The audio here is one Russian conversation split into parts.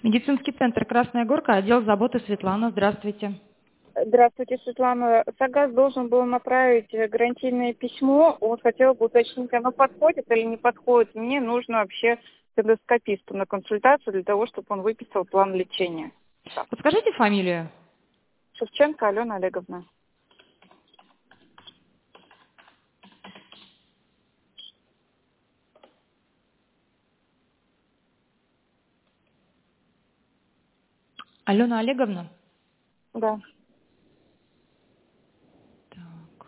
Медицинский центр «Красная Горка», отдел заботы, Светлана. Здравствуйте. Здравствуйте, Светлана. Сагаз должен был направить гарантийное письмо. Вот хотела бы уточнить, оно подходит или не подходит. Мне нужно вообще к эндоскописту на консультацию для того, чтобы он выписал план лечения. Подскажите фамилию. Шевченко Алена Олеговна. Алена Олеговна? Да. Так.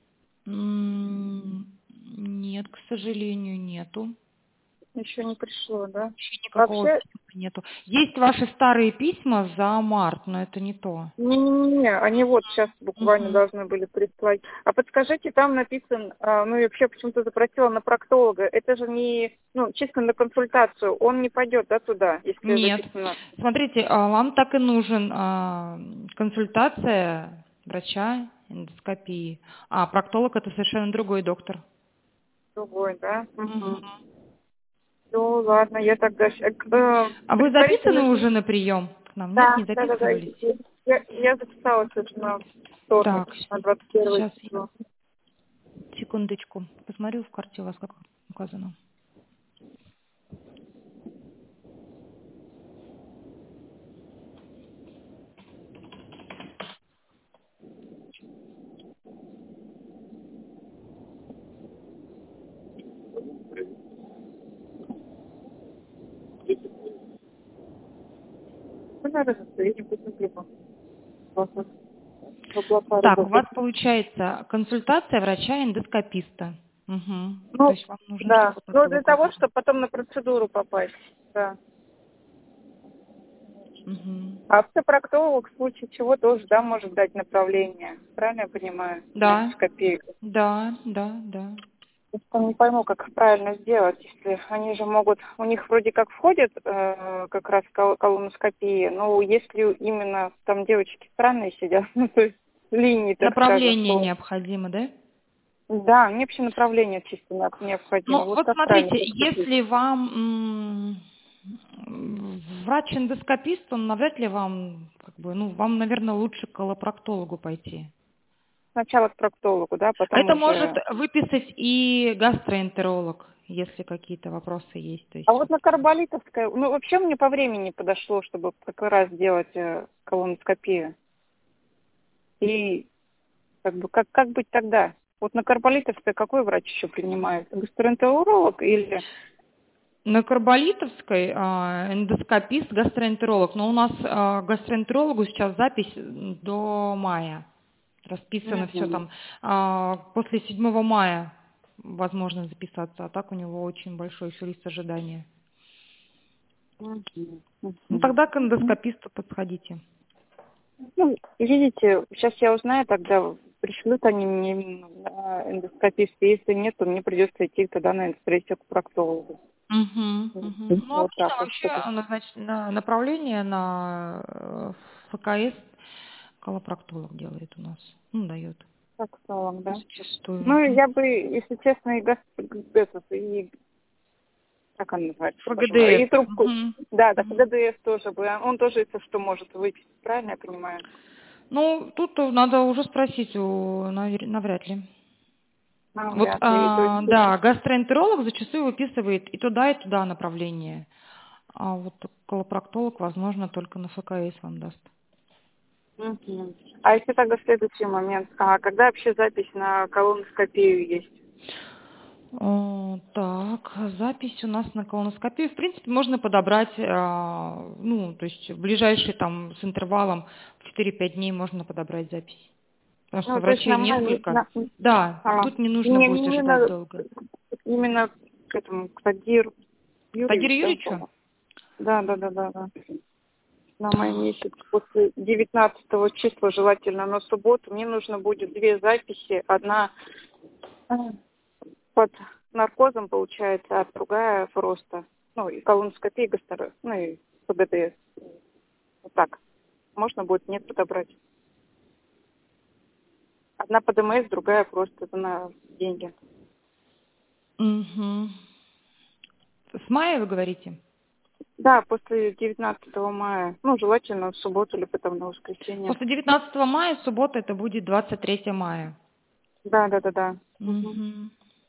Нет, к сожалению, нету. Еще не пришло, да? Вообще никакого Вообще, письма нету. Есть ваши старые письма за март, но это не то. не, они вот сейчас буквально Мгм. должны были прислать. А подскажите, там написан, ну я вообще почему-то запросила на проктолога. Это же не, чисто на консультацию. Он не пойдет, да, туда, если Нет. записано. Смотрите, вам так и нужен консультация врача эндоскопии. А проктолог это совершенно другой доктор. Другой, да? Мгм. Угу. Ну, ладно, я тогда... А вы записаны предварительно... уже на прием к нам? Нет, Да, не да. записывались? Я записалась уже на вторник, Так, на 21 сейчас, число. секундочку. Посмотрю в карте у вас, как указано. Ну, надо состояние вкусных грибов. Классно. Блокада Так, у будет. вас получается консультация врача-эндоскописта. Угу. То Ну, есть вам нужно, да. чтобы Ну, для проктолог того, вызвал. чтобы потом на процедуру попасть. Да. Угу. А автопроктолог в случае чего тоже, да, может дать направление. Правильно я понимаю? На Да, эндоскопию. да. Просто не пойму, как их правильно сделать, если они же могут, у них вроде как входит как раз колоноскопия, но если именно там девочки странные сидят, ну то есть линии, так скажем, Направление что... необходимо, да? Да, мне вообще направление чисто необходимо. Ну, Вот вот как правильно смотрите, поступить? если вам врач-эндоскопист, он навряд ли вам, вам, наверное, лучше к колопроктологу пойти. Сначала к проктологу, да, потом Это может уже... выписать и гастроэнтеролог, если какие-то вопросы есть. То А есть вот на Карболитовской, ну вообще мне по времени подошло, чтобы как раз делать колоноскопию. И как быть тогда? Вот на Карболитовской какой врач еще принимает? Гастроэнтеролог или... на Карболитовской эндоскопист, гастроэнтеролог. Но у нас гастроэнтерологу сейчас запись до мая. Расписано все Мгм. там. После 7 мая возможно записаться, а так у него очень большой еще лист ожидания. Мгм. Ну Мгм. тогда к эндоскописту подходите. Ну, видите, сейчас я узнаю, тогда пришлют они мне на эндоскописта. Если нет, то мне придется идти тогда на экспрессию к проктологу. Ну, Вот обычно так вот. вообще направление на ФКС колопроктолог делает у нас. Ну, дает. Проктолог, да. Зачастую. Ну, я бы, если честно, и как он называется, боже мой, ФГДС. и трубку. Да, Мгм. ГДС тоже бы. Он тоже, если что, может выписать. Правильно я понимаю? Ну, тут надо уже спросить навряд ли. Вот, Вряд ли. То есть, да, гастроэнтеролог зачастую выписывает и туда направление. А вот колопроктолог, возможно, только на ФКС вам даст. мгм. А если тогда следующий момент, когда вообще запись на колоноскопию есть? Так, запись у нас на колоноскопию. В принципе, можно подобрать, то есть в ближайший там с интервалом в 4-5 дней можно подобрать запись. Потому что Ну, то есть врачей на май, несколько. Да, а, тут не нужно не, будет ожидать именно, долго. именно к этому, к Тагиру Тагир Юрьевичу, да, Юрьевичу? по-моему? Да. На май месяц после 19 числа, желательно на субботу, мне нужно будет две записи. Одна под наркозом, получается, а другая просто, и колоноскопия, и ПГТС. Вот так. Можно будет, нет, подобрать. Одна по ДМС, другая просто на деньги. Угу. С мая вы говорите? Да, после 19 мая. Ну, желательно в субботу или потом на воскресенье. После 19 мая, суббота, это будет 23 мая. Да, да, да, да. Угу. Мгм.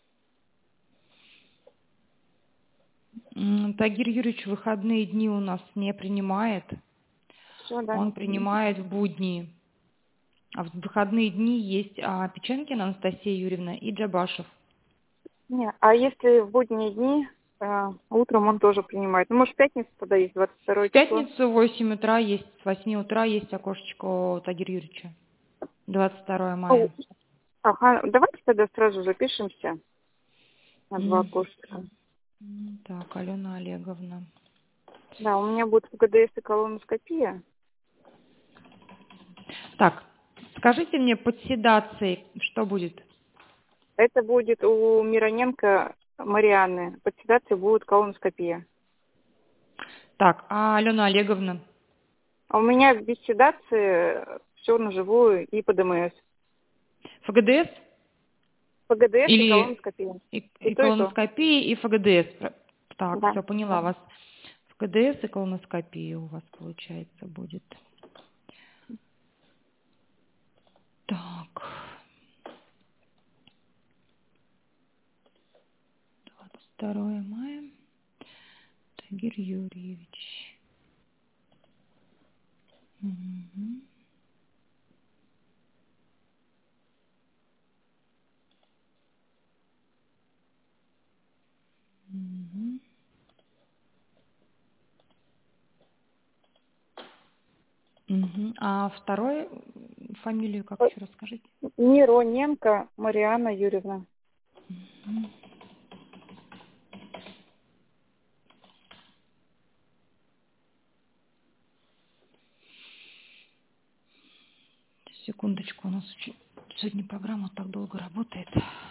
Тагир Юрьевич выходные дни у нас не принимает. Все, да, Он не принимает в будни. А в выходные дни есть Печенкина Анастасия Юрьевна и Джабашев. Не, а если в будние дни, утром он тоже принимает. Ну, может, в пятницу тогда есть, 22 В число. пятницу в 8 утра есть, с 8 утра есть окошечко у Тагира Юрьевича. 22 О, мая. ага, давайте тогда сразу запишемся на 2 М. окошка. Так, Алена Олеговна. Да, у меня будет в ГДС и колоноскопия. Так, скажите мне под седацией, что будет? Это будет у Мироненко Марианны. Под седацией будет колоноскопия. Так, а Алена Олеговна? А у меня без седации все на живую и по ДМС. ФГДС? По ГДС и Или колоноскопия. И и то, и то. колоноскопия, и ФГДС? Так, Да, все, поняла да. вас. ФГДС и колоноскопия у вас, получается, будет. Так, 22 мая. Тагир Юрьевич. Мгм. Мгм. Мгм. А второй фамилию как еще расскажите? Мироненко Марианна Юрьевна. Секундочку, у нас сегодня программа так долго работает.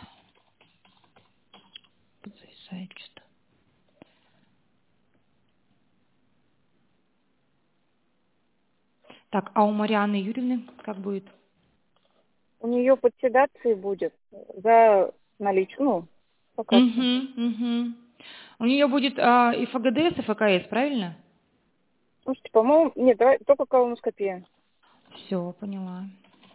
Зависает что-то. Так, а у Марианны Юрьевны как будет? У нее под седацией будет за наличие, ну, пока что. Угу. У нее будет и ФГДС, и ФКС, правильно? Слушайте, по-моему, нет, давай, только колоноскопия. Все, поняла.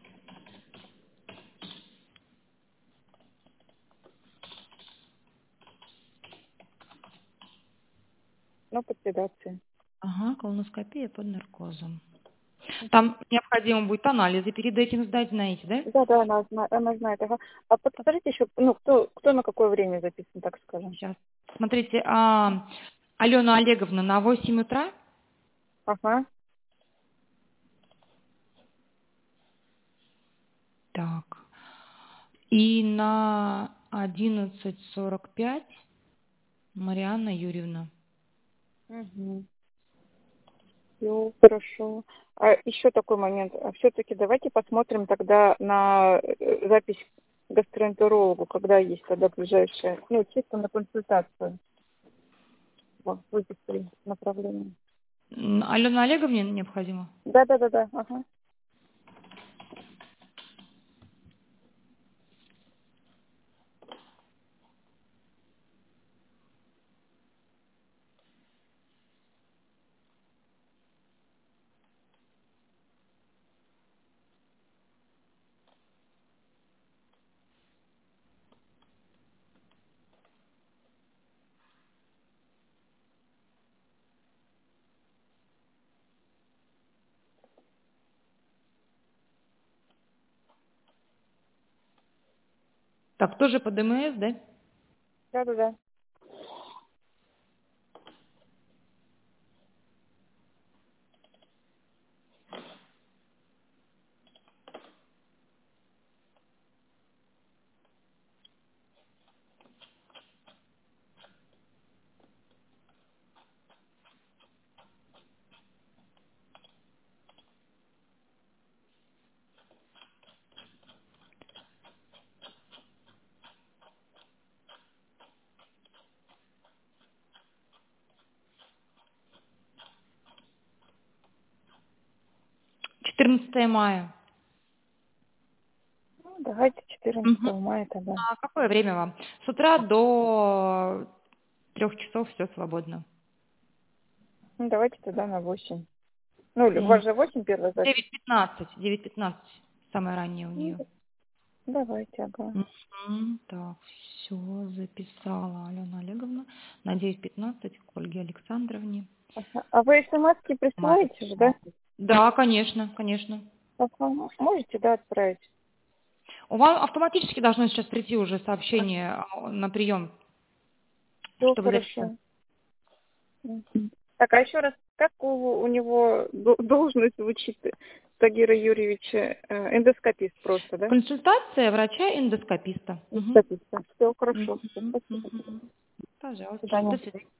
Но под седацией. Ага, колоноскопия под наркозом. Там необходимо будет анализы перед этим сдать, знаете, да? Да, да, она знает. Ага. А подскажите еще, ну, кто на какое время записан, так скажем? Сейчас. Смотрите, Алена Олеговна на 8 утра. Ага. Так. И на 11:45 Марианна Юрьевна. Угу. Все, хорошо. А еще такой момент. А все-таки давайте посмотрим тогда на запись к гастроэнтерологу, когда есть тогда ближайшая, ну, чисто на консультацию. Вот, выписали направление. Алена Олеговне необходимо? Да, да, да, да. Ага. Так, тоже по ДМС, да? Да, да, да. 14 мая. Ну, давайте Мгм. 14 мая тогда. А какое время вам? С утра до 3 часов все свободно. Ну, давайте тогда на 8. Ну, у вас же 8 первая запись. 9:15. 9:15 самое раннее у нее. Давайте, ага. Так, все, записала Алена Олеговна на 9:15 к Ольге Александровне. Ага. А вы смс-ки присылаете же, да? Да, конечно, конечно. Можете, да, отправить? У вас автоматически должно сейчас прийти уже сообщение на прием, Все что вы записали. хорошо. Мгм. Так, а еще раз, как у него должность звучит Тагира Юрьевича? Эндоскопист просто, да? Консультация врача-эндоскописта. Эндоскопист. Все хорошо. Мгм. Спасибо. Мгм. До Пожалуйста. свидания. До свидания.